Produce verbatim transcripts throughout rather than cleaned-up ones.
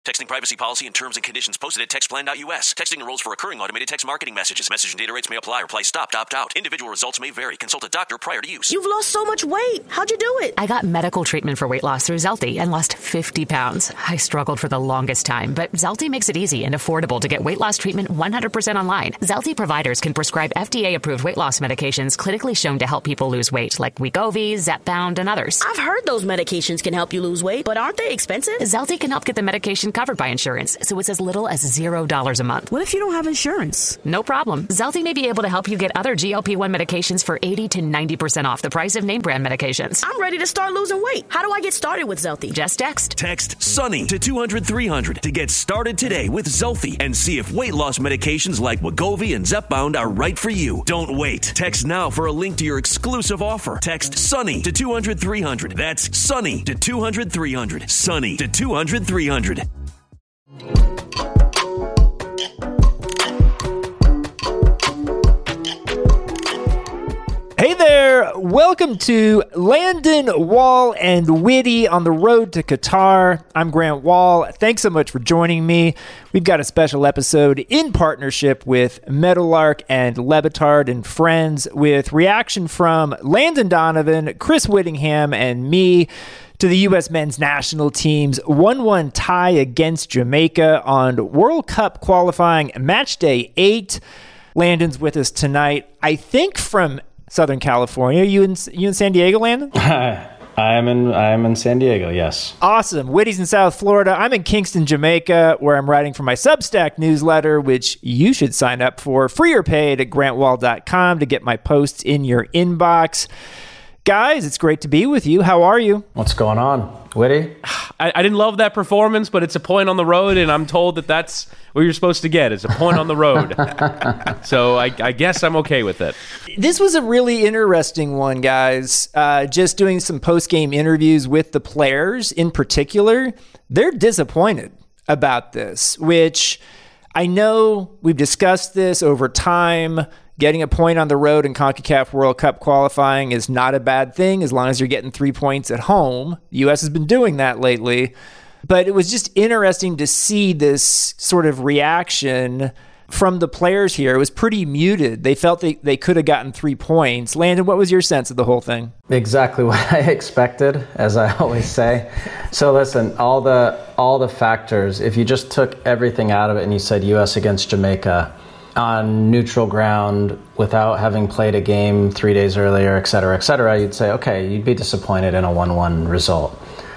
Texting privacy policy and terms and conditions posted at text plan dot U S. Texting enrolls for recurring automated text marketing messages. Message and data rates may apply. Reply stop, opt out. Individual results may vary. Consult a doctor prior to use. You've lost so much weight. How'd you do it? I got medical treatment for weight loss through Zelty and lost fifty pounds. I struggled for the longest time, but Zelty makes it easy and affordable to get weight loss treatment one hundred percent online. Zelty providers can prescribe F D A-approved weight loss medications clinically shown to help people lose weight, like Wegovy, Zepbound, and others. I've heard those medications can help you lose weight, but aren't they expensive? Zelty can help get the medication covered by insurance, so it's as little as zero dollars a month. What if you don't have insurance? No problem. Zelty may be able to help you get other G L P one medications for eighty to ninety percent off the price of name brand medications. I'm ready to start losing weight. How do I get started with Zelty? Just text. Text SUNNY to two hundred three hundred to get started today with Zelty and see if weight loss medications like Wegovy and Zepbound are right for you. Don't wait. Text now for a link to your exclusive offer. Text SUNNY to two hundred three hundred. That's SUNNY to two hundred three hundred. SUNNY to two hundred three hundred. Hey there, welcome to Landon, Wall, and Witty on the road to Qatar. I'm Grant Wall. Thanks so much for joining me. We've got a special episode in partnership with Meadowlark and Lebitard and Friends with reaction from Landon Donovan, Chris Whittingham, and me to the U S men's national team's one one tie against Jamaica on World Cup qualifying match day eight. Landon's with us tonight, I think from Southern California. You in you in San Diego, Landon? Hi. I am in I am in San Diego, yes. Awesome. Witty's in South Florida. I'm in Kingston, Jamaica, where I'm writing for my Substack newsletter, which you should sign up for, free or paid, at grant wall dot com to get my posts in your inbox. Guys, it's great to be with you. How are you? What's going on? Witty? I, I didn't love that performance, but it's a point on the road, and I'm told that that's what you're supposed to get. It's a point on the road. So I, I guess I'm okay with it. This was a really interesting one, guys. Uh, just doing some post-game interviews with the players in particular. They're disappointed about this, which I know we've discussed this over time. Getting a point on the road in CONCACAF World Cup qualifying is not a bad thing as long as you're getting three points at home. The U S has been doing that lately. But it was just interesting to see this sort of reaction from the players here. It was pretty muted. They felt they, they could have gotten three points. Landon, what was your sense of the whole thing? Exactly what I expected, as I always say. So listen, all the all the factors, if you just took everything out of it and you said U S against Jamaica on neutral ground without having played a game three days earlier, et cetera, et cetera, you'd say, okay, you'd be disappointed in a one one result.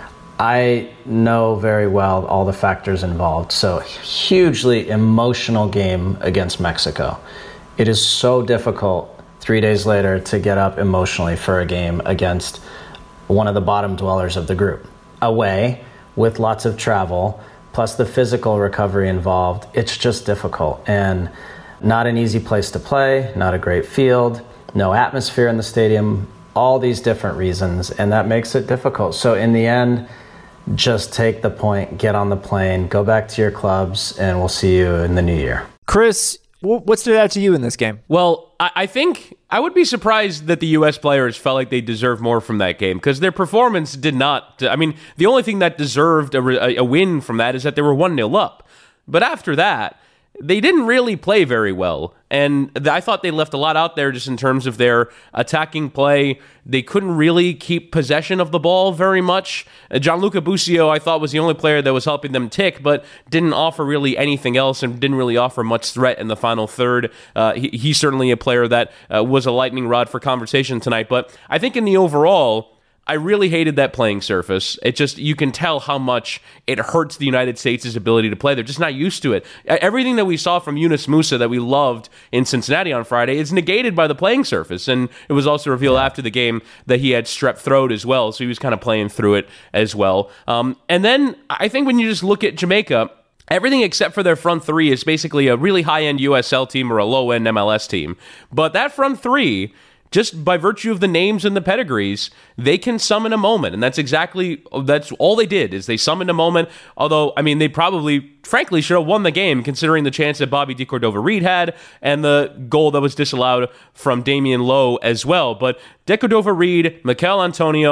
I know very well all the factors involved. So hugely emotional game against Mexico. It is so difficult three days later to get up emotionally for a game against one of the bottom dwellers of the group. Away with lots of travel, plus the physical recovery involved, it's just difficult. And not an easy place to play, not a great field, no atmosphere in the stadium, all these different reasons, and that makes it difficult. So in the end, just take the point, get on the plane, go back to your clubs, and we'll see you in the new year. Chris, what stood out to you in this game? Well, I, I think I would be surprised that the U S players felt like they deserved more from that game because their performance did not. I mean, the only thing that deserved a, a win from that is that they were one nil up. But after that, they didn't really play very well, and I thought they left a lot out there just in terms of their attacking play. They couldn't really keep possession of the ball very much. Uh, Gianluca Busio, I thought, was the only player that was helping them tick, but didn't offer really anything else and didn't really offer much threat in the final third. Uh, he, he's certainly a player that uh, was a lightning rod for conversation tonight, but I think in the overall, I really hated that playing surface. It just, you can tell how much it hurts the United States' ability to play. They're just not used to it. Everything that we saw from Yunus Musa that we loved in Cincinnati on Friday is negated by the playing surface. And it was also revealed yeah. after the game that he had strep throat as well. So he was kind of playing through it as well. Um, and then I think when you just look at Jamaica, everything except for their front three is basically a really high-end U S L team or a low-end M L S team. But that front three, just by virtue of the names and the pedigrees, they can summon a moment. And that's exactly, that's all they did, is they summoned a moment. Although, I mean, they probably, frankly, should have won the game, considering the chance that Bobby De Cordova-Reed had and the goal that was disallowed from Damian Lowe as well. But De Cordova-Reed, Mikel Antonio,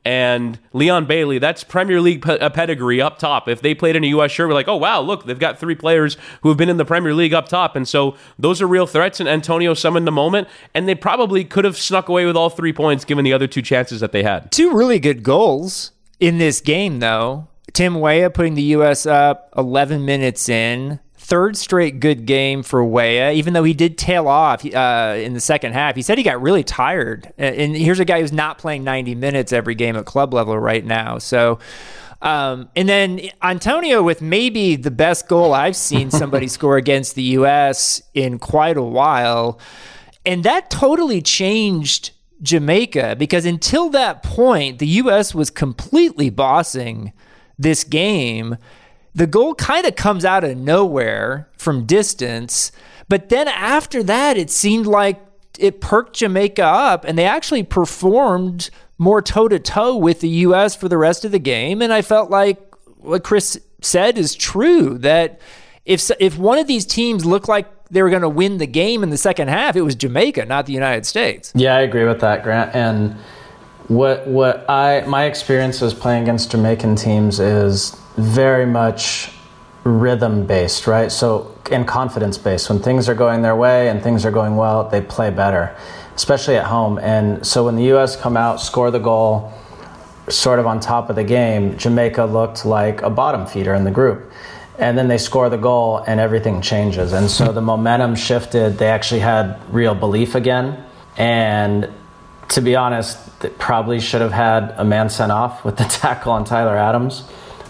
and Leon Bailey. That's Premier League pe- pedigree up top. If they played in a U S shirt, we're like, oh, wow, look, they've got three players who have been in the Premier League up top. And so those are real threats, and Antonio summoned the moment, and they probably could have snuck away with all three points given the other two chances that they had. Two really good goals in this game, though. Tim Weah putting the U S up eleven minutes in. Third straight good game for Weah, even though he did tail off uh, in the second half. He said he got really tired. And here's a guy who's not playing ninety minutes every game at club level right now. So, um, and then Antonio with maybe the best goal I've seen somebody score against the U S in quite a while. And that totally changed Jamaica, because until that point, the U S was completely bossing this game. The goal kind of comes out of nowhere from distance, but then after that, it seemed like it perked Jamaica up, and they actually performed more toe-to-toe with the U S for the rest of the game. And I felt like what Chris said is true, that if if one of these teams looked like they were going to win the game in the second half, it was Jamaica, not the United States. Yeah, I agree with that, Grant. And what what I my experiences playing against Jamaican teams is very much rhythm-based, right? So, and confidence-based. When things are going their way and things are going well, they play better, especially at home. And so when the U S come out, score the goal, sort of on top of the game, Jamaica looked like a bottom feeder in the group. And then they score the goal and everything changes. And so the momentum shifted. They actually had real belief again. And to be honest, they probably should have had a man sent off with the tackle on Tyler Adams.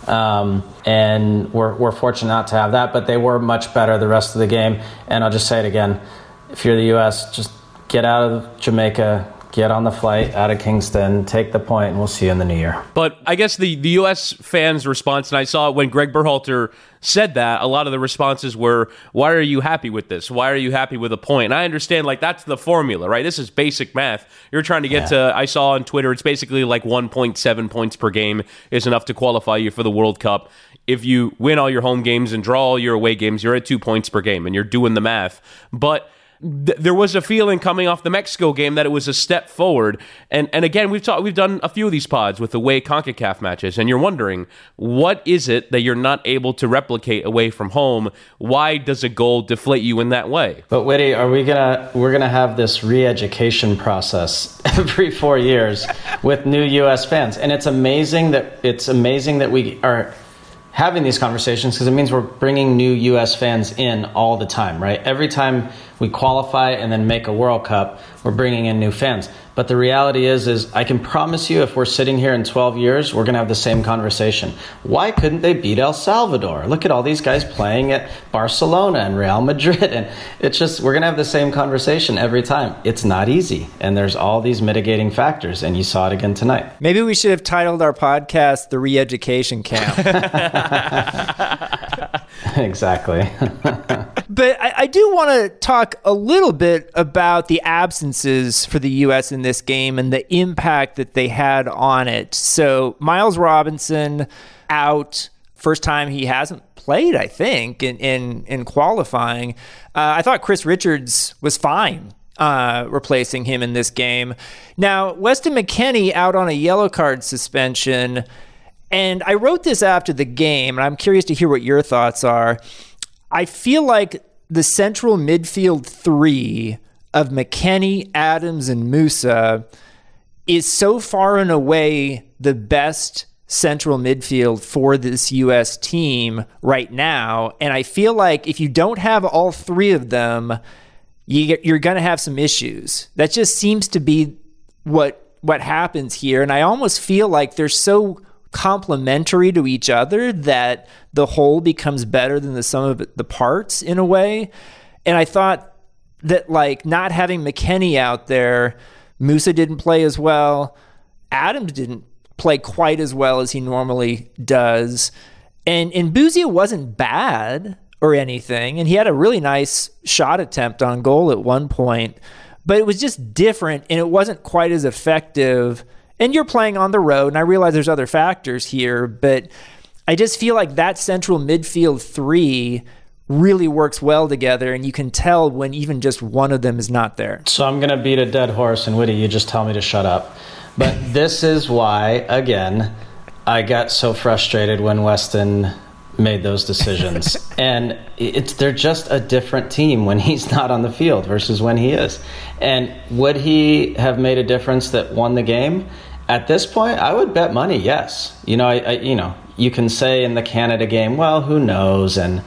Um, and we're, we're fortunate not to have that, but they were much better the rest of the game. And I'll just say it again, if you're the U S, just get out of Jamaica, get on the flight out of Kingston, take the point, and we'll see you in the new year. But I guess the, the U S fans' response, and I saw it when Greg Berhalter said that, a lot of the responses were, why are you happy with this? Why are you happy with a point? And I understand, like, that's the formula, right? This is basic math. You're trying to get yeah. to, I saw on Twitter, it's basically like one point seven points per game is enough to qualify you for the World Cup. If you win all your home games and draw all your away games, you're at two points per game, and you're doing the math. But th- there was a feeling coming off the Mexico game that it was a step forward. And and again, we've talked, we've done a few of these pods with away CONCACAF matches, and you're wondering, what is it that you're not able to replicate away from home? Why does a goal deflate you in that way? But Whitty, are we gonna we're gonna have this re-education process every four years with new U S fans? And it's amazing that it's amazing that we are having these conversations, because it means we're bringing new U S fans in all the time, right? Every time we qualify and then make a World Cup, we're bringing in new fans. But the reality is, is I can promise you, if we're sitting here in twelve years, we're going to have the same conversation. Why couldn't they beat El Salvador? Look at all these guys playing at Barcelona and Real Madrid. And it's just, we're going to have the same conversation every time. It's not easy. And there's all these mitigating factors. And you saw it again tonight. Maybe we should have titled our podcast The Re-Education Camp. Exactly. But I, I do want to talk a little bit about the absences for the U S in this game and the impact that they had on it. So Miles Robinson out, first time he hasn't played, I think, in in, in qualifying. Uh, I thought Chris Richards was fine uh, replacing him in this game. Now, Weston McKennie out on a yellow card suspension. And I wrote this after the game, and I'm curious to hear what your thoughts are. I feel like the central midfield three of McKennie, Adams, and Musa is so far and away the best central midfield for this U S team right now. And I feel like if you don't have all three of them, you, you're going to have some issues. That just seems to be what what happens here. And I almost feel like they're so complementary to each other that the whole becomes better than the sum of the parts in a way. And I thought that, like, not having McKennie out there, Musa didn't play as well, Adams didn't play quite as well as he normally does, and and Buzia wasn't bad or anything, and he had a really nice shot attempt on goal at one point, but it was just different, and it wasn't quite as effective. And you're playing on the road, and I realize there's other factors here, but I just feel like that central midfield three really works well together, and you can tell when even just one of them is not there. So I'm going to beat a dead horse, and Whitty, you just tell me to shut up. But this is why, again, I got so frustrated when Weston made those decisions. And it's they're just a different team when he's not on the field versus when he is. And would he have made a difference that won the game? At this point, I would bet money, yes. You know, I, I you know, you can say in the Canada game, well, who knows? And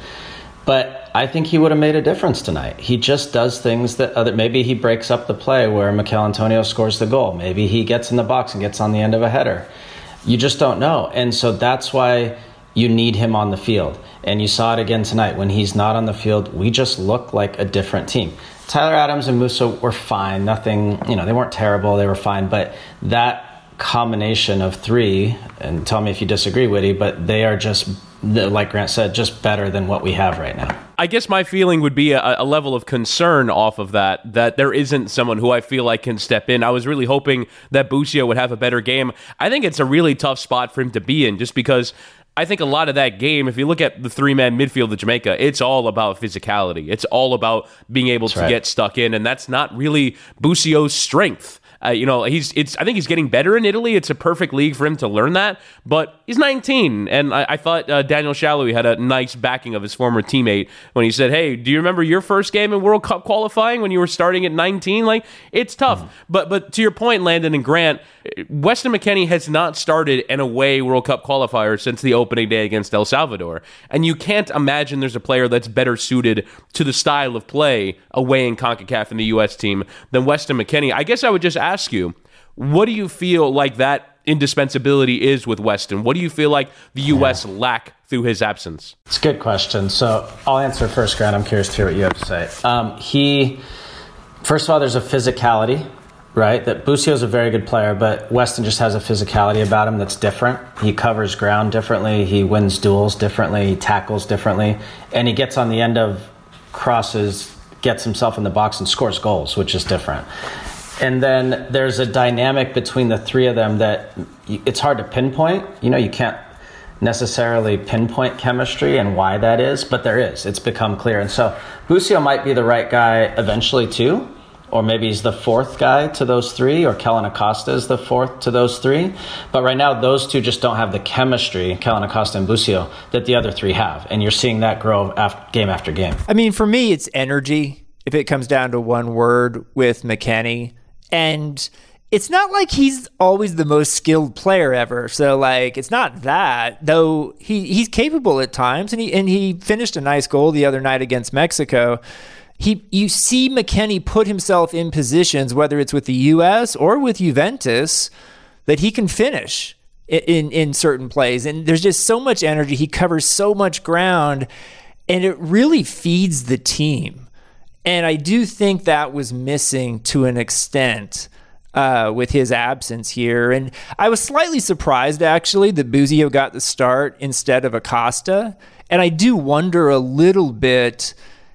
but I think he would have made a difference tonight. He just does things that other. Maybe he breaks up the play where Mikel Antonio scores the goal. Maybe he gets in the box and gets on the end of a header. You just don't know. And so that's why you need him on the field. And you saw it again tonight. When he's not on the field, we just look like a different team. Tyler Adams and Musa were fine. Nothing, you know, they weren't terrible. They were fine. But that combination of three, and tell me if you disagree, Whitty, but they are just, like Grant said, just better than what we have right now. I guess my feeling would be a, a level of concern off of that, that there isn't someone who I feel like can step in. I was really hoping that Busio would have a better game. I think it's a really tough spot for him to be in, just because I think a lot of that game, if you look at the three-man midfield of Jamaica, it's all about physicality. It's all about being able that's to right. get stuck in, and that's not really Busio's strength. Uh, you know, he's it's. I think he's getting better in Italy. It's a perfect league for him to learn that. But he's nineteen, and I, I thought uh, Daniel Shalhoub had a nice backing of his former teammate when he said, "Hey, do you remember your first game in World Cup qualifying when you were starting at nineteen?" Like, it's tough. Mm-hmm. But but to your point, Landon and Grant, Weston McKennie has not started an away World Cup qualifier since the opening day against El Salvador, and you can't imagine there's a player that's better suited to the style of play away in CONCACAF in the U S team than Weston McKennie. I guess I would just ask ask you, what do you feel like that indispensability is with Weston? What do you feel like the U S yeah. lack through his absence? It's a good question. So I'll answer first, Grant. I'm curious to hear what you have to say. Um, he, first of all, there's a physicality, right? That Busio's a very good player, but Weston just has a physicality about him that's different. He covers ground differently. He wins duels differently. He tackles differently. And he gets on the end of crosses, gets himself in the box and scores goals, which is different. And then there's a dynamic between the three of them that it's hard to pinpoint. You know, you can't necessarily pinpoint chemistry and why that is, but there is. It's become clear. And so Busio might be the right guy eventually too, or maybe he's the fourth guy to those three, or Kellen Acosta is the fourth to those three. But right now, those two just don't have the chemistry, Kellen Acosta and Busio, that the other three have. And you're seeing that grow after, game after game. I mean, for me, it's energy, if it comes down to one word with McKennie. And it's not like he's always the most skilled player ever. So, like, it's not that, though he, he's capable at times. And he and he finished a nice goal the other night against Mexico. He, you see McKennie put himself in positions, whether it's with the U S or with Juventus, that he can finish in, in, in certain plays. And there's just so much energy. He covers so much ground, and it really feeds the team. And I do think that was missing to an extent uh, with his absence here. And I was slightly surprised, actually, that Busio got the start instead of Acosta. And I do wonder a little bit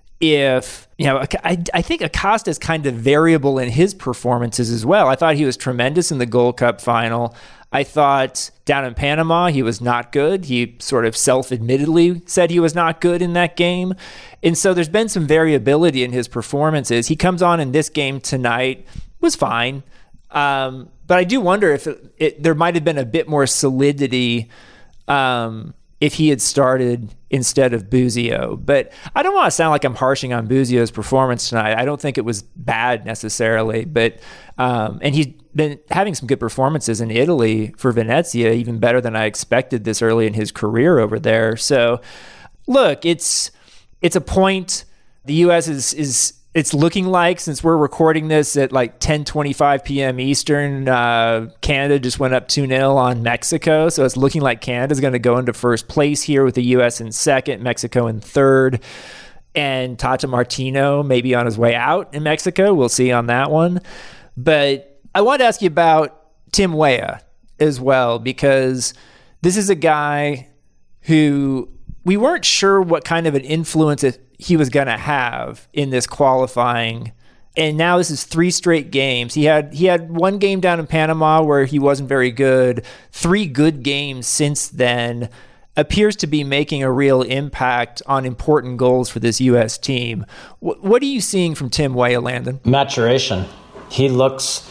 if, you know, I, I think Acosta is kind of variable in his performances as well. I thought he was tremendous in the Gold Cup final. I thought down in Panama, he was not good. He sort of self-admittedly said he was not good in that game. And so there's been some variability in his performances. He comes on in this game tonight, was fine. Um, but I do wonder if it, it, there might have been a bit more solidity um, if he had started instead of Busio. But I don't want to sound like I'm harshing on Busio's performance tonight. I don't think it was bad necessarily. But um, and he's been having some good performances in Italy for Venezia, even better than I expected this early in his career over there. So, look, it's it's a point. The U S is is it's looking like, since we're recording this at like ten twenty-five p.m. Eastern, uh, Canada just went up two nil on Mexico. So it's looking like Canada's going to go into first place here with the U S in second, Mexico in third, and Tata Martino maybe on his way out in Mexico. We'll see on that one. But I want to ask you about Tim Weah as well, because this is a guy who we weren't sure what kind of an influence he was going to have in this qualifying. And now this is three straight games. He had he had one game down in Panama where he wasn't very good. Three good games since then. Appears to be making a real impact on important goals for this U S team. W- what are you seeing from Tim Weah, Landon? Maturation. He looks...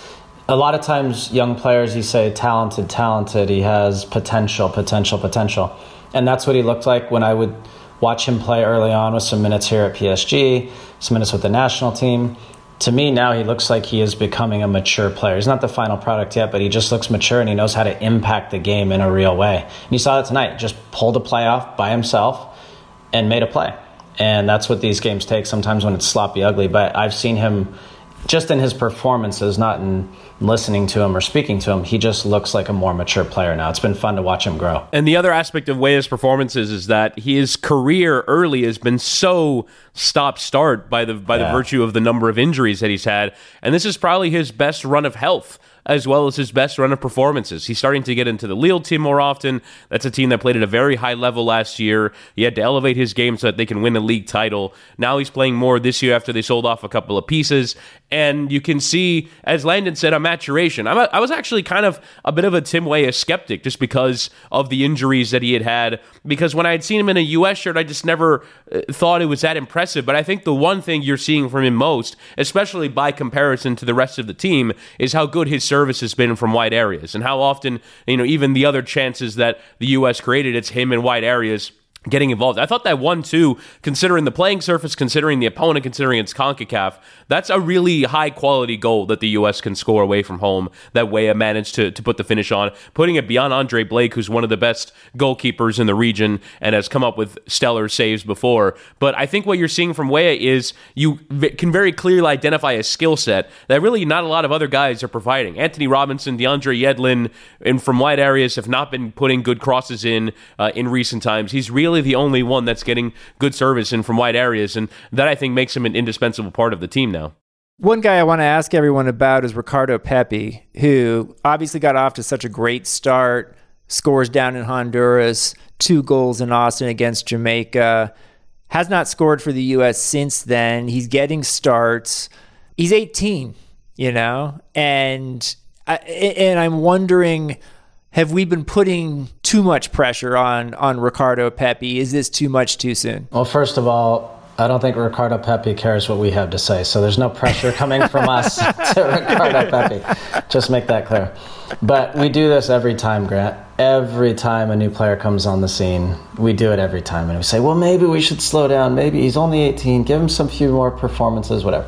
a lot of times young players, you say talented, talented, he has potential, potential, potential. And that's what he looked like when I would watch him play early on with some minutes here at P S G, some minutes with the national team. To me, now he looks like he is becoming a mature player. He's not the final product yet, but he just looks mature and he knows how to impact the game in a real way. And you saw that tonight. Just pulled a play off by himself and made a play. And that's what these games take sometimes when it's sloppy ugly. But I've seen him just in his performances, not in listening to him or speaking to him, he just looks like a more mature player now. It's been fun to watch him grow. And the other aspect of Weah's performances is that his career early has been so stop-start by the by yeah. the virtue of the number of injuries that he's had. And this is probably his best run of health, as well as his best run of performances. He's starting to get into the Lille team more often. That's a team that played at a very high level last year. He had to elevate his game so that they can win a league title. Now he's playing more this year after they sold off a couple of pieces. And you can see, as Landon said, a maturation. I'm a, I was actually kind of a bit of a Tim Weah skeptic just because of the injuries that he had had. Because when I had seen him in a U S shirt, I just never uh, thought it was that impressive. But I think the one thing you're seeing from him most, especially by comparison to the rest of the team, is how good his service has been from wide areas, and how often, you know, even the other chances that the U S created, it's him in wide areas getting involved. I thought that one, too, considering the playing surface, considering the opponent, considering it's CONCACAF, that's a really high-quality goal that the U S can score away from home that Weah managed to, to put the finish on, putting it beyond Andre Blake, who's one of the best goalkeepers in the region and has come up with stellar saves before. But I think what you're seeing from Weah is you can very clearly identify a skill set that really not a lot of other guys are providing. Anthony Robinson, DeAndre Yedlin, and from wide areas have not been putting good crosses in uh, in recent times. He's really the only one that's getting good service in from wide areas, and that I think makes him an indispensable part of the team now. One guy I want to ask everyone about is Ricardo Pepi, who obviously got off to such a great start, scores down in Honduras, two goals in Austin against Jamaica, has not scored for the U S since then. He's getting starts. He's eighteen, you know, and I, and I'm wondering, have we been putting too much pressure on on Ricardo Pepi? Is this too much too soon? Well, first of all, I don't think Ricardo Pepi cares what we have to say, so there's no pressure coming from us to Ricardo Pepi. Just make that clear. But we do this every time, Grant. Every time a new player comes on the scene, we do it every time. And we say, well, maybe we should slow down. Maybe he's only eighteen. Give him some few more performances, whatever.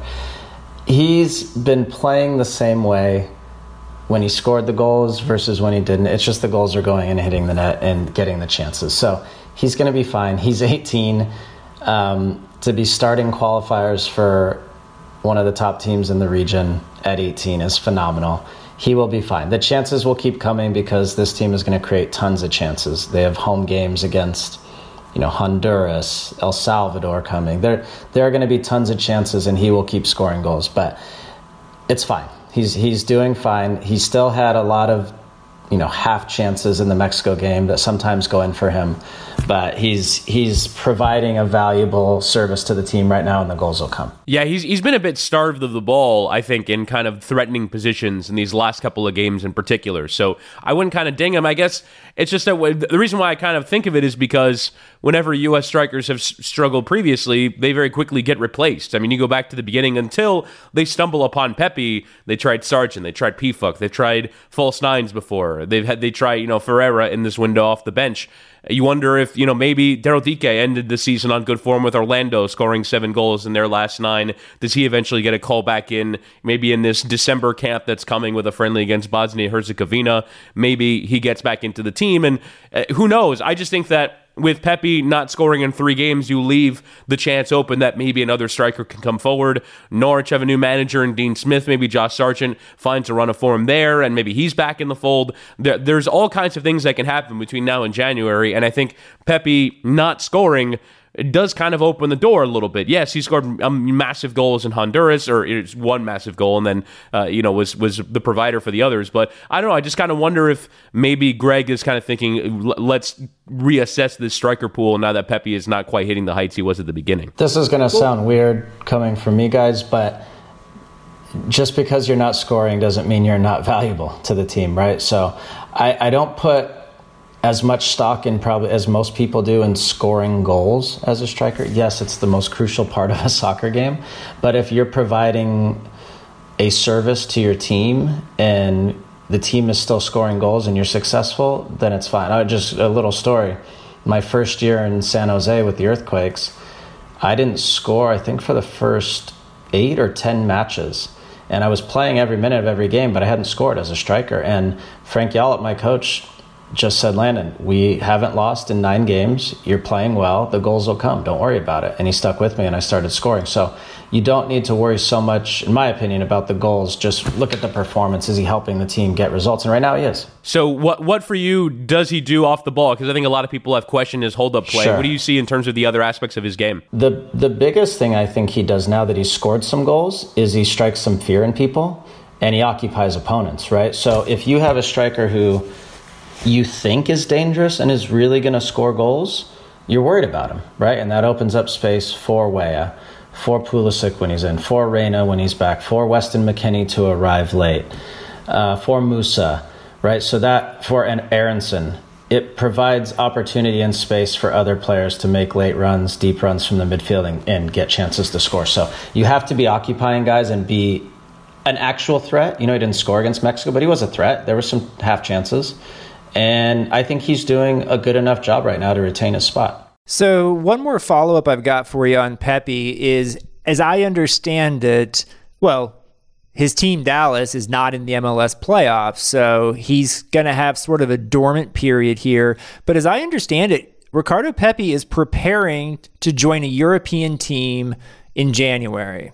He's been playing the same way when he scored the goals versus when he didn't. It's just the goals are going and hitting the net and getting the chances. So he's going to be fine. He's eighteen. Um, to be starting qualifiers for one of the top teams in the region at eighteen is phenomenal. He will be fine. The chances will keep coming because this team is going to create tons of chances. They have home games against, you know, Honduras, El Salvador coming. There, there are going to be tons of chances, and he will keep scoring goals. But it's fine. He's he's doing fine. He still had a lot of, you know, half chances in the Mexico game that sometimes go in for him. But he's he's providing a valuable service to the team right now, and the goals will come. Yeah, he's he's been a bit starved of the ball, I think, in kind of threatening positions in these last couple of games in particular. So I wouldn't kind of ding him. I guess it's just that the reason why I kind of think of it is because whenever U S strikers have struggled previously, they very quickly get replaced. I mean, you go back to the beginning until they stumble upon Pepi. They tried Sargent, they tried Pifuk, they tried false nines before. They've had they try you know Ferreira in this window off the bench. You wonder if, you know, maybe Daryl Dike ended the season on good form with Orlando, scoring seven goals in their last nine. Does he eventually get a call back in, maybe in this December camp that's coming with a friendly against Bosnia-Herzegovina? Maybe he gets back into the team, and uh, who knows? I just think that with Pepi not scoring in three games, you leave the chance open that maybe another striker can come forward. Norwich have a new manager in Dean Smith. Maybe Josh Sargent finds a run of form there, and maybe he's back in the fold. There, there's all kinds of things that can happen between now and January, and I think Pepi not scoring it does kind of open the door a little bit. Yes, he scored um, massive goals in Honduras, or it's one massive goal, and then uh, you know was was the provider for the others. But I don't know. I just kind of wonder if maybe Greg is kind of thinking, let's reassess this striker pool now that Pepi is not quite hitting the heights he was at the beginning. This is going to sound weird coming from me, guys, but just because you're not scoring doesn't mean you're not valuable to the team, right? So I, I don't put as much stock in probably as most people do in scoring goals as a striker. Yes, it's the most crucial part of a soccer game, but if you're providing a service to your team and the team is still scoring goals and you're successful, then it's fine. I just a little story. My first year in San Jose with the Earthquakes, I didn't score, I think, for the first eight or ten matches. And I was playing every minute of every game, but I hadn't scored as a striker. And Frank Yallop, my coach, just said, Landon, we haven't lost in nine games. You're playing well. The goals will come. Don't worry about it. And he stuck with me and I started scoring. So you don't need to worry so much, in my opinion, about the goals. Just look at the performance. Is he helping the team get results? And right now he is. So what what for you does he do off the ball? Because I think a lot of people have questioned his hold-up play. Sure. What do you see in terms of the other aspects of his game? The the biggest thing I think he does now that he's scored some goals is he strikes some fear in people and he occupies opponents, right? So if you have a striker who you think is dangerous and is really going to score goals, you're worried about him, right? And that opens up space for Weah, for Pulisic when he's in, for Reyna when he's back, for Weston McKennie to arrive late, uh, for Musa, right? So that, for an Aronson, it provides opportunity and space for other players to make late runs, deep runs from the midfield and, and get chances to score. So you have to be occupying guys and be an actual threat. You know, he didn't score against Mexico, but he was a threat. There were some half chances. And I think he's doing a good enough job right now to retain his spot. So one more follow-up I've got for you on Pepi is, as I understand it, well, his team Dallas is not in the M L S playoffs, so he's going to have sort of a dormant period here. But as I understand it, Ricardo Pepi is preparing to join a European team in January.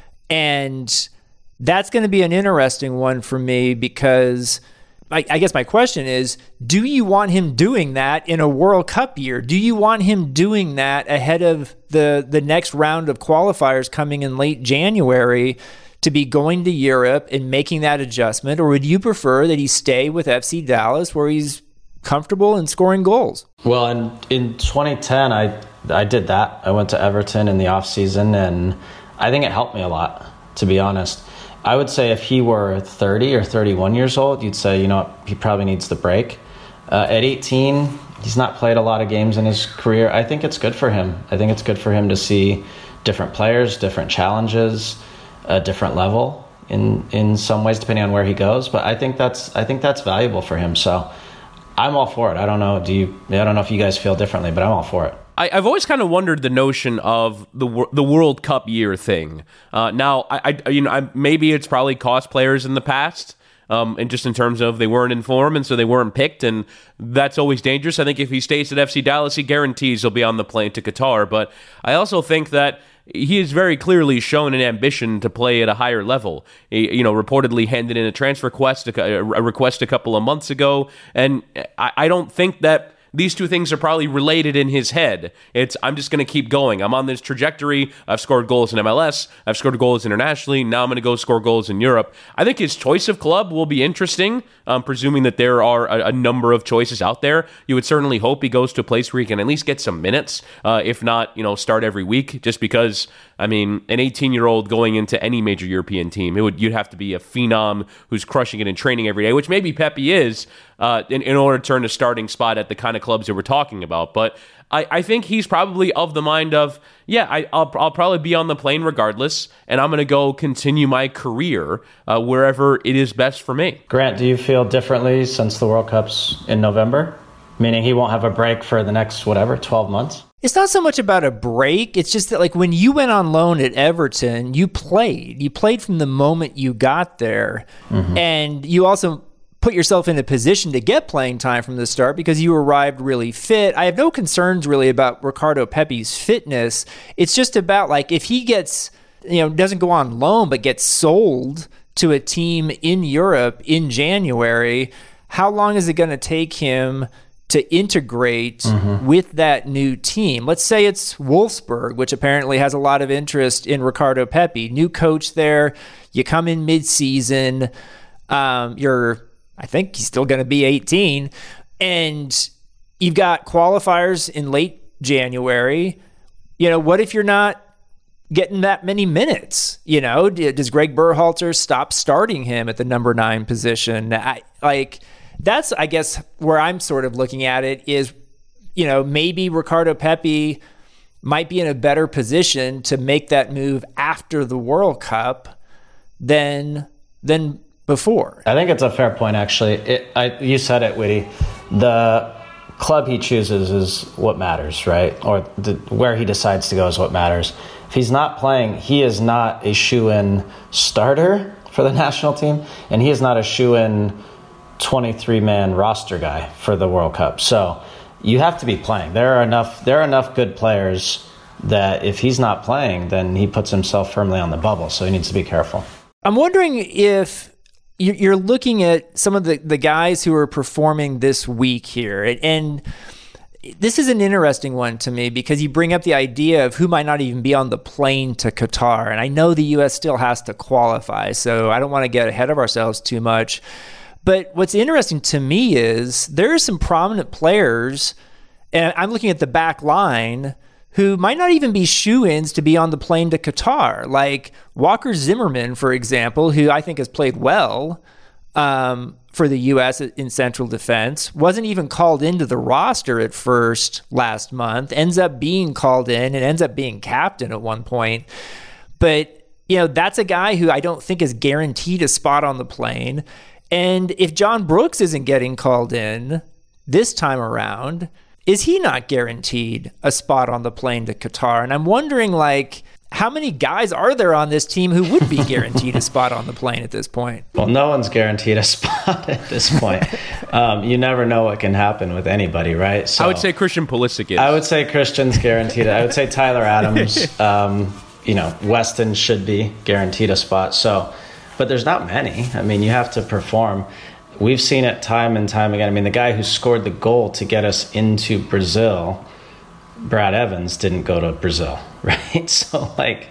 And that's going to be an interesting one for me because I, I guess my question is, do you want him doing that in a World Cup year? Do you want him doing that ahead of the, the next round of qualifiers coming in late January to be going to Europe and making that adjustment? Or would you prefer that he stay with F C Dallas where he's comfortable and scoring goals? Well, in, in twenty ten, I I did that. I went to Everton in the offseason, and I think it helped me a lot, to be honest. I would say if he were thirty or thirty-one years old, you'd say, you know, he probably needs the break. Uh, at eighteen, he's not played a lot of games in his career. I think it's good for him. I think it's good for him to see different players, different challenges, a different level in in some ways, depending on where he goes. But I think that's I think that's valuable for him. So I'm all for it. I don't know. Do you? I don't know if you guys feel differently, but I'm all for it. I, I've always kind of wondered the notion of the the World Cup year thing. Uh, now, I, I you know I, maybe it's probably cost players in the past, um, and just in terms of they weren't in form and so they weren't picked, and that's always dangerous. I think if he stays at F C Dallas, he guarantees he'll be on the plane to Qatar. But I also think that he has very clearly shown an ambition to play at a higher level. He, you know, reportedly handed in a transfer request a, a request a couple of months ago, and I, I don't think that these two things are probably related in his head. It's, I'm just going to keep going. I'm on this trajectory. I've scored goals in M L S. I've scored goals internationally. Now I'm going to go score goals in Europe. I think his choice of club will be interesting, um, presuming that there are a, a number of choices out there. You would certainly hope he goes to a place where he can at least get some minutes, uh, if not, you know, start every week, just because, I mean, an eighteen-year-old going into any major European team, it would you'd have to be a phenom who's crushing it in training every day, which maybe Pepi is, uh, in, in order to earn a starting spot at the kind of clubs that we're talking about. But I, I think he's probably of the mind of, yeah, I, I'll, I'll probably be on the plane regardless, and I'm going to go continue my career uh, wherever it is best for me. Grant, do you feel differently since the World Cup's in November? Meaning he won't have a break for the next, whatever, twelve months? It's not so much about a break. It's just that, like, when you went on loan at Everton, you played. You played from the moment you got there. Mm-hmm. And you also put yourself in a position to get playing time from the start because you arrived really fit. I have no concerns really about Ricardo Pepi's fitness. It's just about, like, if he gets, you know, doesn't go on loan but gets sold to a team in Europe in January, how long is it going to take him to integrate mm-hmm. with that new team? Let's say it's Wolfsburg, which apparently has a lot of interest in Ricardo Pepi. New coach there. You come in mid-season. Um, you're, I think he's still going to be eighteen. And you've got qualifiers in late January. You know, what if you're not getting that many minutes? You know, does Greg Berhalter stop starting him at the number nine position? I, like... That's, I guess, where I'm sort of looking at it is, you know, maybe Ricardo Pepi might be in a better position to make that move after the World Cup than than before. I think it's a fair point, actually. It, I, you said it, Witty. The club he chooses is what matters, right? Or the, where he decides to go is what matters. If he's not playing, he is not a shoo-in starter for the national team, and he is not a shoo-in twenty-three man roster guy for the World Cup. So you have to be playing. There are enough. There are enough good players that if he's not playing, then he puts himself firmly on the bubble. So he needs to be careful. I'm wondering if you're looking at some of the, the guys who are performing this week here, and this is an interesting one to me because you bring up the idea of who might not even be on the plane to Qatar. And I know the U S still has to qualify, so I don't want to get ahead of ourselves too much. But what's interesting to me is there are some prominent players, and I'm looking at the back line, who might not even be shoo-ins to be on the plane to Qatar. Like Walker Zimmerman, for example, who I think has played well um, for the U S in central defense, wasn't even called into the roster at first last month, ends up being called in and ends up being captain at one point. But, you know, that's a guy who I don't think is guaranteed a spot on the plane. And if John Brooks isn't getting called in this time around, is he not guaranteed a spot on the plane to Qatar? And I'm wondering, like, how many guys are there on this team who would be guaranteed a spot on the plane at this point? Well, no one's guaranteed a spot at this point. Um, you never know what can happen with anybody, right? So I would say Christian Pulisic is. I would say Christian's guaranteed. I would say Tyler Adams, um, you know, Weston should be guaranteed a spot. So, but there's not many. I mean, you have to perform. We've seen it time and time again. I mean, the guy who scored the goal to get us into Brazil, Brad Evans, didn't go to Brazil, right? So, like,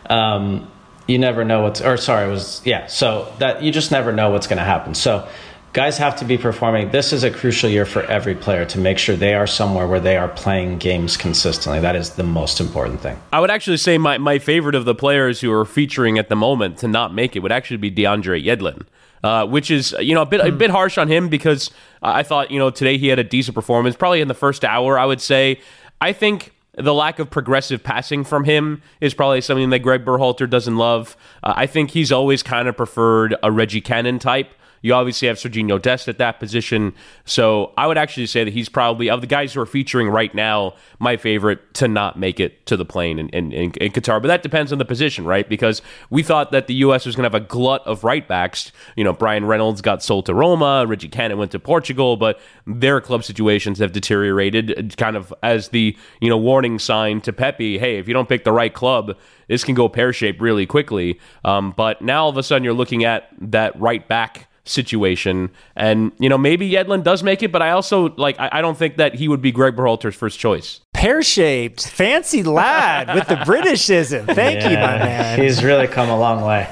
um, you never know what's, or sorry, it was, yeah. So that you just never know what's going to happen. So guys have to be performing. This is a crucial year for every player to make sure they are somewhere where they are playing games consistently. That is the most important thing. I would actually say my, my favorite of the players who are featuring at the moment to not make it would actually be DeAndre Yedlin. Uh, which is, you know, a bit a bit harsh on him because I thought, you know, today he had a decent performance, probably in the first hour, I would say. I think the lack of progressive passing from him is probably something that Greg Berhalter doesn't love. Uh, I think he's always kind of preferred a Reggie Cannon type. You obviously have Serginho Dest at that position. So I would actually say that he's probably, of the guys who are featuring right now, my favorite to not make it to the plane in, in, in, in Qatar. But that depends on the position, right? Because we thought that the U S was going to have a glut of right backs. You know, Brian Reynolds got sold to Roma, Reggie Cannon went to Portugal, but their club situations have deteriorated, kind of as the, you know, warning sign to Pepe, hey, if you don't pick the right club, this can go pear-shaped really quickly. Um, but now all of a sudden you're looking at that right back situation, and you know, maybe Yedlin does make it, but I also like I, I don't think that he would be Greg Berhalter's first choice. Pear-shaped, fancy lad with the Britishism. Thank yeah, you, my man. He's really come a long way.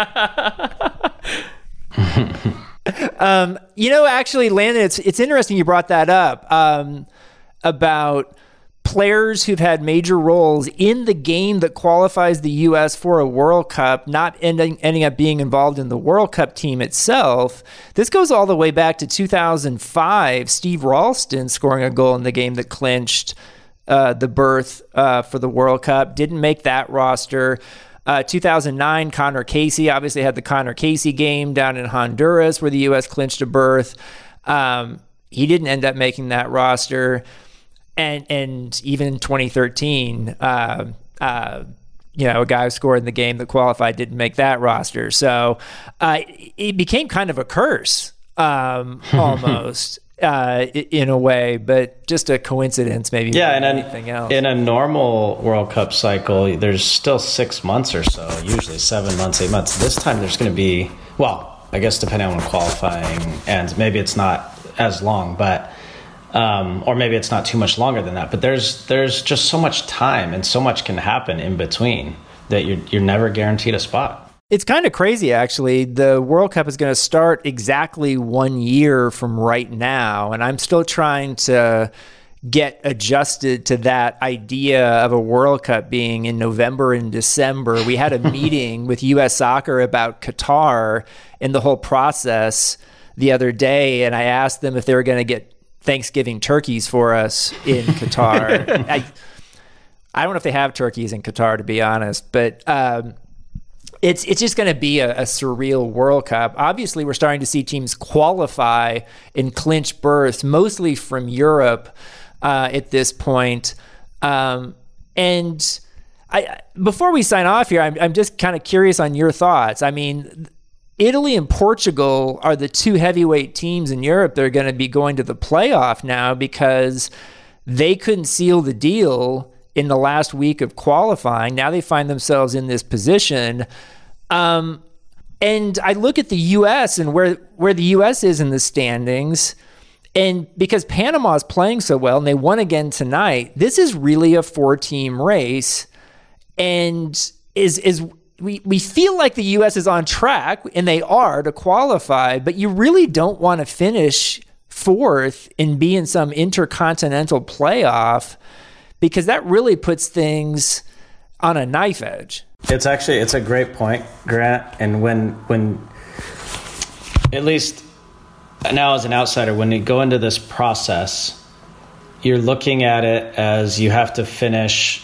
um, you know, actually, Landon, it's it's interesting you brought that up um, about players who've had major roles in the game that qualifies the U S for a World Cup, not ending, ending up being involved in the World Cup team itself. This goes all the way back to two thousand five, Steve Ralston scoring a goal in the game that clinched uh, the berth uh, for the World Cup. Didn't make that roster. Uh, two thousand nine, Connor Casey obviously had the Connor Casey game down in Honduras where the U S clinched a berth. Um, he didn't end up making that roster. And and even in twenty thirteen, uh, uh, you know, a guy who scored in the game that qualified didn't make that roster. So uh, it became kind of a curse, um, almost, uh, in a way, but just a coincidence maybe yeah, more than and anything else. In a normal World Cup cycle, there's still six months or so, usually seven months, eight months. This time there's going to be, well, I guess depending on qualifying, and maybe it's not as long, but... Um, or maybe it's not too much longer than that, but there's there's just so much time and so much can happen in between that you're you're never guaranteed a spot. It's kind of crazy, actually. The World Cup is going to start exactly one year from right now, and I'm still trying to get adjusted to that idea of a World Cup being in November and December. We had a meeting with U S Soccer about Qatar and the whole process the other day, and I asked them if they were going to get Thanksgiving turkeys for us in Qatar. I, I don't know if they have turkeys in Qatar, to be honest, but um, it's it's just going to be a, a surreal World Cup. Obviously, we're starting to see teams qualify and clinch berths, mostly from Europe uh, at this point. Um, and I, before we sign off here, I'm, I'm just kind of curious on your thoughts. I mean, Italy and Portugal are the two heavyweight teams in Europe that are going to be going to the playoff now because they couldn't seal the deal in the last week of qualifying. Now they find themselves in this position. Um, and I look at the U S and where, where the U S is in the standings, and because Panama is playing so well and they won again tonight, this is really a four-team race. And is is we, we feel like the U S is on track, and they are, to qualify, but you really don't want to finish fourth and be in some intercontinental playoff, because that really puts things on a knife edge. It's actually, it's a great point, Grant. And when, when at least now as an outsider, when you go into this process, you're looking at it as you have to finish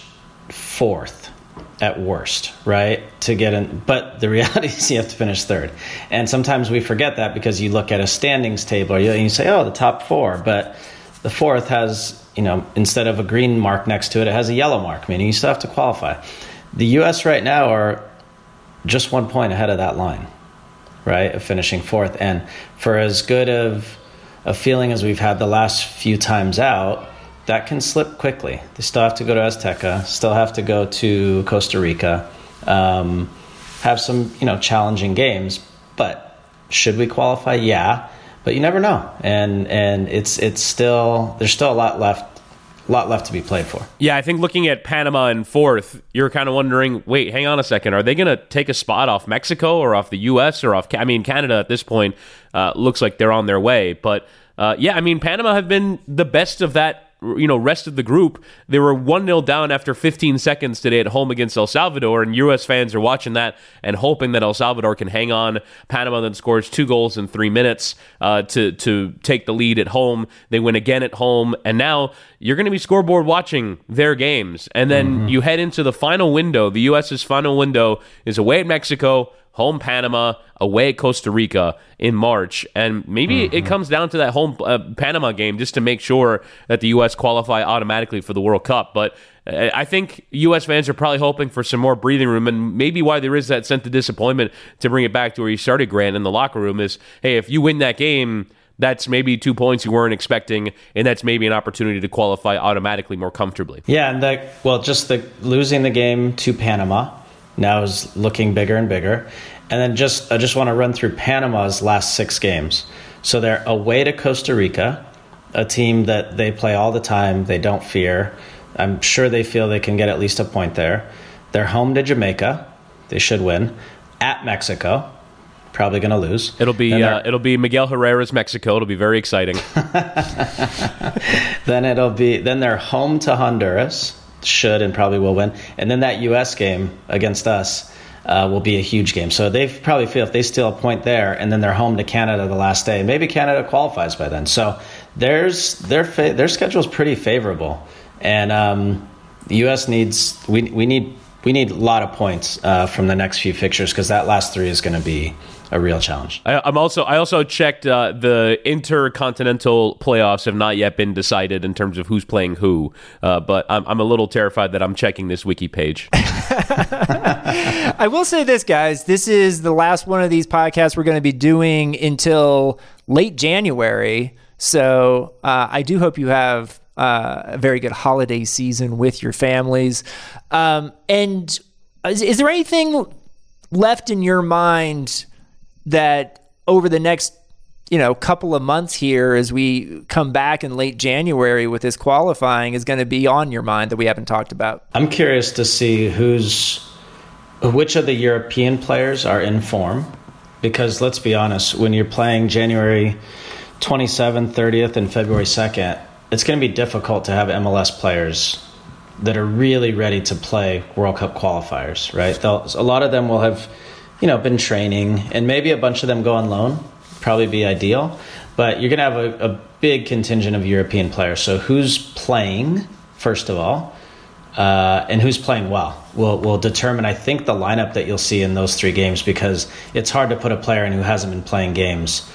fourth at worst, right? To get in. But the reality is you have to finish third. And sometimes we forget that because you look at a standings table and you say, oh, the top four. But the fourth has, you know, instead of a green mark next to it, it has a yellow mark, meaning you still have to qualify. The U S right now are just one point ahead of that line, right, of finishing fourth. And for as good of a feeling as we've had the last few times out, that can slip quickly. They still have to go to Azteca, still have to go to Costa Rica, um, have some, you know, challenging games. But should we qualify? Yeah, but you never know. And and it's it's still, there's still a lot left. A lot left to be played for. Yeah, I think looking at Panama in fourth, you're kind of wondering, wait, hang on a second. Are they going to take a spot off Mexico or off the U S or off, I mean, Canada at this point uh, looks like they're on their way. But uh, yeah, I mean, Panama have been the best of that, you know, rest of the group. They were one nil down after fifteen seconds today at home against El Salvador, and U S fans are watching that and hoping that El Salvador can hang on. Panama then scores two goals in three minutes uh, to to take the lead at home. They win again at home, and now you're going to be scoreboard watching their games. And then mm-hmm. you head into the final window. The U S's final window is away at Mexico, home Panama, away at Costa Rica in March. And maybe mm-hmm. it comes down to that home uh, Panama game just to make sure that the U S qualify automatically for the World Cup. But uh, I think U S fans are probably hoping for some more breathing room, and maybe why there is that sense of disappointment, to bring it back to where you started, Grant, in the locker room, is, hey, if you win that game, that's maybe two points you weren't expecting, and that's maybe an opportunity to qualify automatically more comfortably. Yeah, and the, well, just the losing the game to Panama now is looking bigger and bigger. And then just I just want to run through Panama's last six games. So they're away to Costa Rica, a team that they play all the time. They don't fear. I'm sure they feel they can get at least a point there. They're home to Jamaica. They should win. At Mexico. Probably going to lose. It'll be uh, it'll be Miguel Herrera's Mexico. It'll be very exciting. then it'll be then they're home to Honduras. Should and probably will win. And then that U S game against us uh, will be a huge game. So they probably feel if they steal a point there, and then they're home to Canada the last day, maybe Canada qualifies by then. So there's their fa- their schedule is pretty favorable, and um, the U S needs we we need we need a lot of points uh, from the next few fixtures, because that last three is going to be a real challenge. I, I'm also I also checked uh, the intercontinental playoffs have not yet been decided in terms of who's playing who, uh, but I'm, I'm a little terrified that I'm checking this wiki page. I will say this, guys. This is the last one of these podcasts we're going to be doing until late January. So uh, I do hope you have uh, a very good holiday season with your families. Um, and is, is there anything left in your mind that over the next, you know, couple of months here, as we come back in late January with this qualifying, is going to be on your mind that we haven't talked about? I'm curious to see who's, which of the European players are in form, because let's be honest, when you're playing January twenty-seventh, thirtieth, and February second, it's going to be difficult to have M L S players that are really ready to play World Cup qualifiers, right? They'll, a lot of them will have, you know, been training, and maybe a bunch of them go on loan, probably be ideal. But you're going to have a, a big contingent of European players. So who's playing, first of all? uh, and who's playing well will will determine, I think, the lineup that you'll see in those three games, because it's hard to put a player in who hasn't been playing games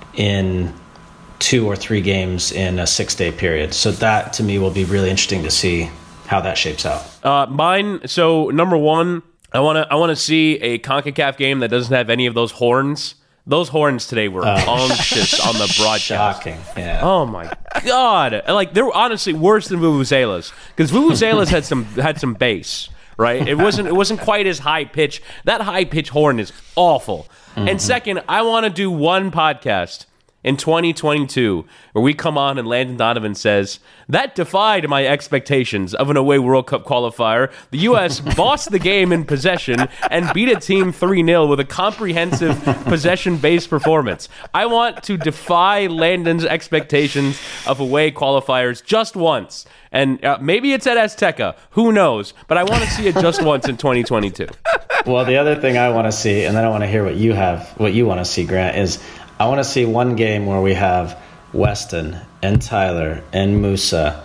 in two or three games in a six-day period. So that, to me, will be really interesting to see how that shapes out. Uh, mine, so number one, I want to I want to see a CONCACAF game that doesn't have any of those horns. Those horns today were oh. unctuous on the broadcast. Shocking. Yeah. Oh my god! Like, they were honestly worse than Vuvuzelas, because Vuvuzelas had some had some bass, right? It wasn't it wasn't quite as high pitch. That high pitch horn is awful. Mm-hmm. And second, I want to do one podcast in twenty twenty-two where we come on and Landon Donovan says, that defied my expectations of an away World Cup qualifier. The U S bossed the game in possession and beat a team three nil with a comprehensive possession-based performance. I want to defy Landon's expectations of away qualifiers just once. And uh, maybe it's at Azteca. Who knows? But I want to see it just once in twenty twenty-two. Well, the other thing I want to see, and then I want to hear what you have, what you want to see, Grant, is I want to see one game where we have Weston and Tyler and Musa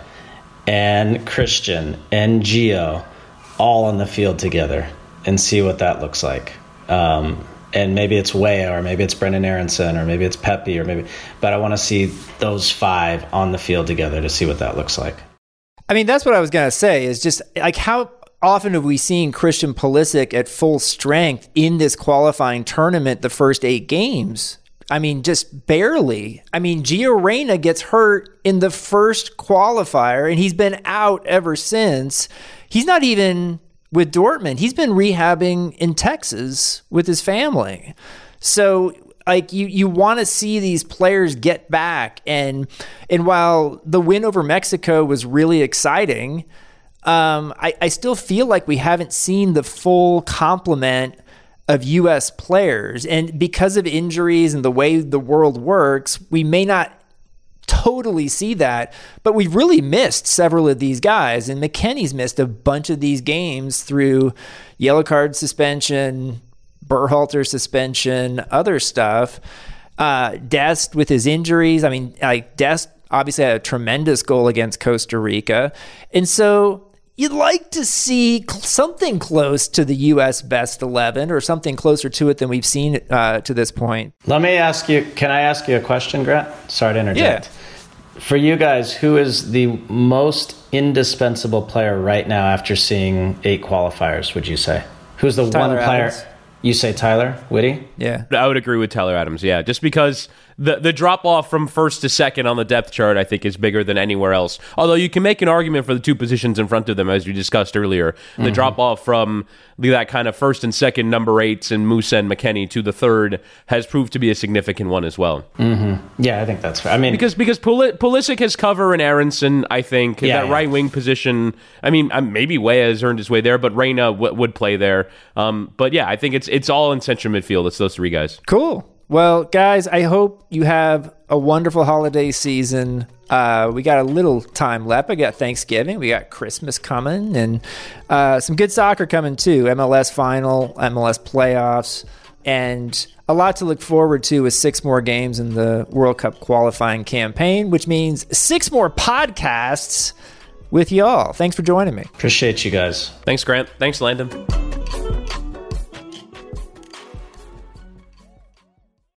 and Christian and Gio all on the field together and see what that looks like. Um, and maybe it's Weah, or maybe it's Brendan Aronson, or maybe it's Pepe, or maybe, but I want to see those five on the field together to see what that looks like. I mean, that's what I was going to say, is just like, how often have we seen Christian Pulisic at full strength in this qualifying tournament the first eight games? I mean, just barely. I mean, Gio Reyna gets hurt in the first qualifier, and he's been out ever since. He's not even with Dortmund. He's been rehabbing in Texas with his family. So, like, you, you want to see these players get back. And and while the win over Mexico was really exciting, um, I, I still feel like we haven't seen the full complement of U S players. And because of injuries and the way the world works, we may not totally see that, but we've really missed several of these guys. And McKennie's missed a bunch of these games through yellow card suspension, Berhalter suspension, other stuff. Uh, Dest with his injuries. I mean, like, Dest obviously had a tremendous goal against Costa Rica. And so you'd like to see something close to the U S best eleven, or something closer to it than we've seen uh, to this point. Let me ask you, can I ask you a question, Grant? Sorry to interject. Yeah. For you guys, who is the most indispensable player right now after seeing eight qualifiers, would you say? Who's the Tyler one player? Adams. You say Tyler Whitty? Yeah. I would agree with Tyler Adams, yeah. Just because the the drop-off from first to second on the depth chart, I think, is bigger than anywhere else. Although you can make an argument for the two positions in front of them, as we discussed earlier. The mm-hmm. drop-off from that kind of first and second number eights and Musa and McKennie to the third has proved to be a significant one as well. Mm-hmm. Yeah, I think that's fair. I mean, because because Pul- Pulisic has cover and Aronson, I think. Yeah, that yeah. right wing position, I mean, maybe Weah has earned his way there, but Reyna w- would play there. Um, but yeah, I think it's it's all in central midfield. It's those three guys. Cool. Well, guys, I hope you have a wonderful holiday season. Uh, we got a little time left. We got Thanksgiving. We got Christmas coming, and uh, some good soccer coming too. M L S final, M L S playoffs, and a lot to look forward to with six more games in the World Cup qualifying campaign, which means six more podcasts with y'all. Thanks for joining me. Appreciate you guys. Thanks, Grant. Thanks, Landon.